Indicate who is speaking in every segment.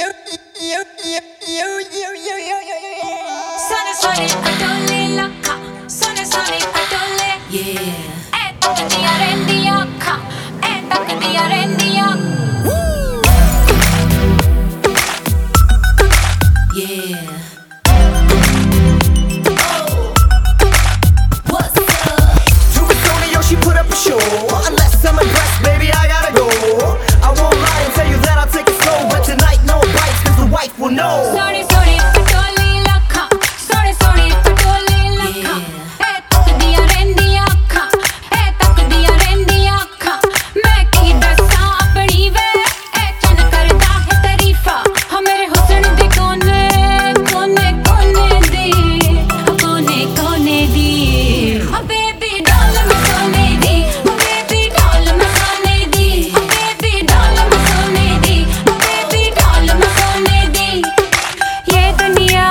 Speaker 1: Sono padole lakha, sono padole. Yeah. Takdiya rendi akha, takdiya rendi akha. Yeah. What's up?
Speaker 2: Tony, she put up a show. Unless I'm impressed, baby, I gotta go. I won't lie and tell you that I'll take it slow, but tonight no bites, cause the wife will know.
Speaker 1: Sorry, padole lakha, sorry, padole lakha. Takdiya rendi akha, takdiya rendi akha. Main ki dassa apni ve, chan karda hai tarifa. Ha mere husn de kone di, kone di. Oh baby doll mein sone di, oh baby doll mein sone di, oh baby doll mein sone di, oh baby doll mein sone di. ये दुनिया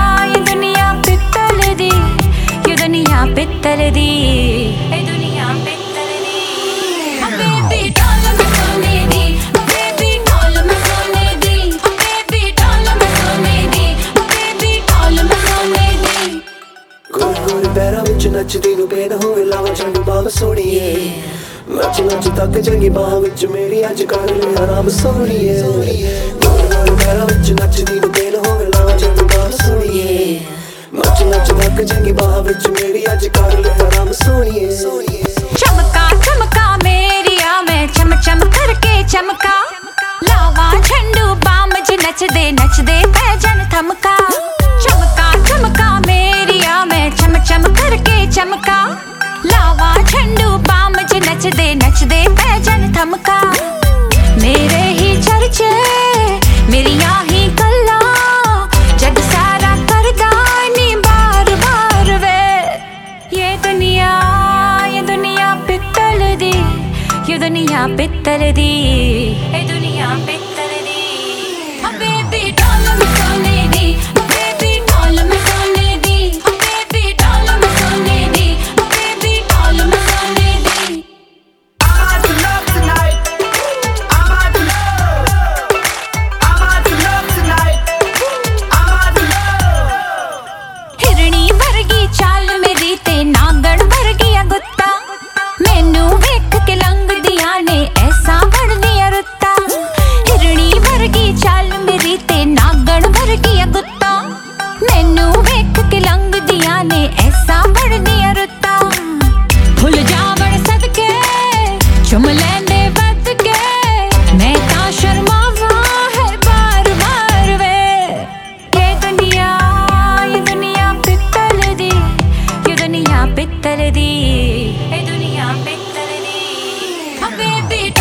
Speaker 1: पित्तल दी, ये दुनिया पित्तल दी, ये दुनिया पित्तल दी. Oh baby doll mein sone di, oh baby doll mein sone di, oh baby doll mein sone di, oh baby doll mein sone di.
Speaker 2: गोरे गोरे पैरां विच नचदी नूं बेद होवे लावां चंगी बाह सोहणीए नच नच तक चंगी बाह विच मेरी अज कर ले आराम सोहणीए गोरे गोरे पैरां विच नचदी नूं बेद होवे लावां चंगी बाह सोहणीए नच नच तक चंगी बाह विच मेरी अज कर ले आराम सोहणीए
Speaker 1: चमका चमका मेरिया मैं चम चम करके चमका लावा झंडू बाम ज नचदे पैजन थमका चमका चमका मेरिया मैं चम चम करके चमका लावा झंडू बाम ज नचदे पैजन थमका मेरे ही चर्चे मेरिया ही गल्ला जग सारा करदा नी बार बार वे ये दुनिया पित्तल दी, ये दुनिया पित्तल दी, ये दुनिया पित्तल दी. Oh baby doll mein sone di, oh baby doll mein sone di, oh baby doll mein sone di, oh baby doll mein sone di.
Speaker 2: I'm out to love tonight. I'm out to love. I'm out to love tonight. I'm out to love.
Speaker 1: हिरणी वर्गी चाल मेरी ते नागण वर्गिया गुत्ता मैनू वेख के लंघदियां ने ऐसा बनदियां रुत्ता हिरणी वर्गी चाल मेरी ते नागण वर्गिया गुत्ता मैनू वेख के लंघदियां ने ऐसा बनदियां रुत्ता भुल जावण सदके चुम लैंदे बद के मैं तां शर्मावा है बार बार वे ये दुनिया पित्तल दी, ये दुनिया पित्तल दी, ये दुनिया पित्तल दी. Oh baby